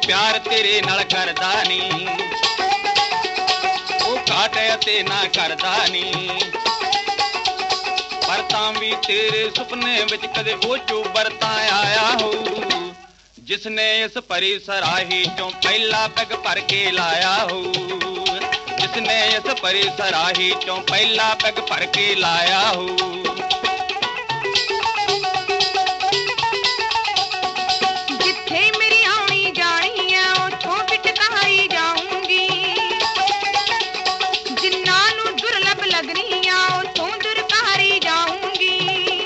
प्यार तेरे नाल करदा नी, ओ घाटे ते ना करदा नी। पर तां भी तेरे सुपने विच कदे ओ चुबरता आया हो, जिसने इस परी सराही चों पहला पैग भर के लाया हो, जिसने इस परी सराही चों पहला पैग भर के लाया हो। जिथे मेरी आनी जानी है उथों पिटकारी जाऊंगी, जिन्ना नू दुर्लभ लगनी है उथों दुरकारी जाऊंगी।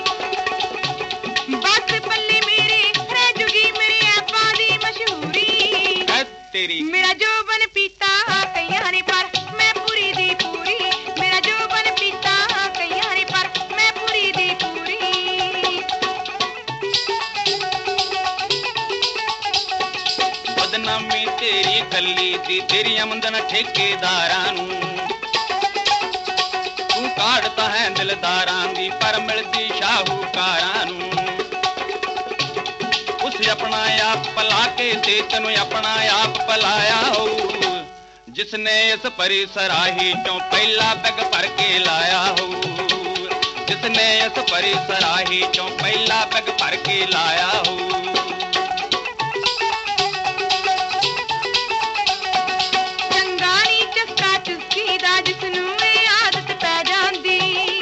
बस पल्ले मेरे रह जुगी मेरे ऐपा दी मशहूरी, तेरी मेरा जोबन पीता कईयां ने पर मैं पूरी दी पूरी, मेरा जोबन पीता कईयां ने पर मैं पूरी दी पूरी। बदनामी तेरी गली दी तेरी आमदन ठेकेदारां नू, तू काढ़ता है दिलदारां दी पर मिलदी शाहूकारां नू। उस अपना आप पला के ते तैनू अपना आप पलाया हो, जिसने इस परी सराही चों पहला पैग भर के लाया हो, जिसने इस परी सराही चों पहला पैग भर के लाया हो। चंगानी चस्का चुस्की दा जिसनू ए आदत पै जांदी,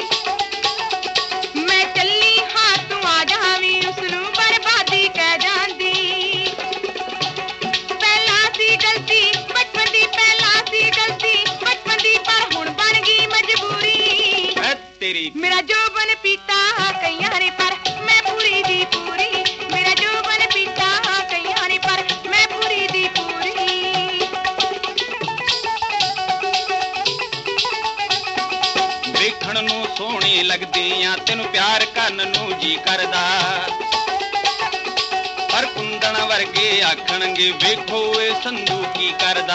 मैं चली हां तू आ जावी उसनू बर्बादी कह जांदी। पहला सी गलती बचपन दी, पहला सी गलती बचपन दी पर हुण बन गई मजबूरी। तेरी मेरा जोबन पीता कईयां ने पर मैं पूरी दी पूरी, मेरा जोबन पीता कईयां ने पर मैं पूरी दी पूरी। ਵੇਖਣ ਨੂੰ ਸੋਹਣੀ ਲੱਗਦੀ ਆ ਤੈਨੂੰ ਪਿਆਰ ਕਰਨ ਨੂੰ ਜੀ ਕਰਦਾ, ਪਰ ਕੁੰਦਣ ਵਰਗੇ ਆਖਣਗੇ ਵੇਖੋ ਇਹ ਸੰਧੂ ਕੀ ਕਰਦਾ।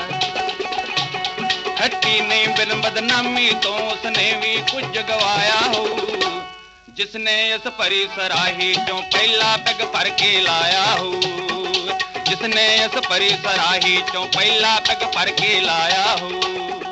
ਹੱਟੀ ਨਹੀਂ ਬਿਨ ਬਦਨਾਮੀ ਤੋਂ ਉਸਨੇ ਵੀ ਕੁਝ ਗਵਾਇਆ ਹੋ, जिसने इस परी सराही चों पहला पैग भर के लाया हो, जिसने इस परी सराही चों पहला पैग भर के लाया हो।